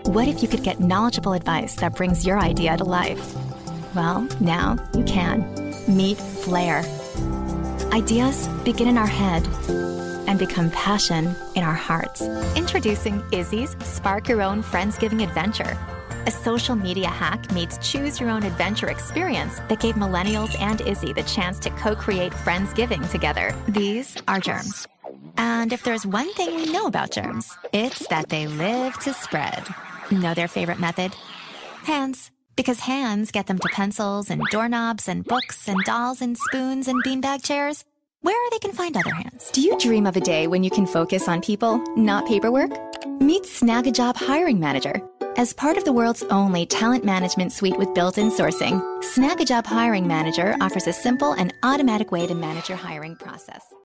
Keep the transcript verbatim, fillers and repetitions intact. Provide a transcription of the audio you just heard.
What if you could get knowledgeable advice that brings your idea to life? Well, now you can. Meet Flair. Ideas begin in our head and become passion in our hearts. Introducing Izzy's Spark Your Own Friendsgiving Adventure, a social media hack meets choose your own adventure experience that gave millennials and Izzy the chance to co-create Friendsgiving together. These are germs. And if there's one thing we know about germs, it's that they live to spread. Know their favorite method? Hands. Because hands get them to pencils and doorknobs and books and dolls and spoons and beanbag chairs, where they can find other hands. Do you dream of a day when you can focus on people, not paperwork? Meet Snagajob Hiring Manager. As part of the world's only talent management suite with built-in sourcing, Snagajob Hiring Manager offers a simple and automatic way to manage your hiring process.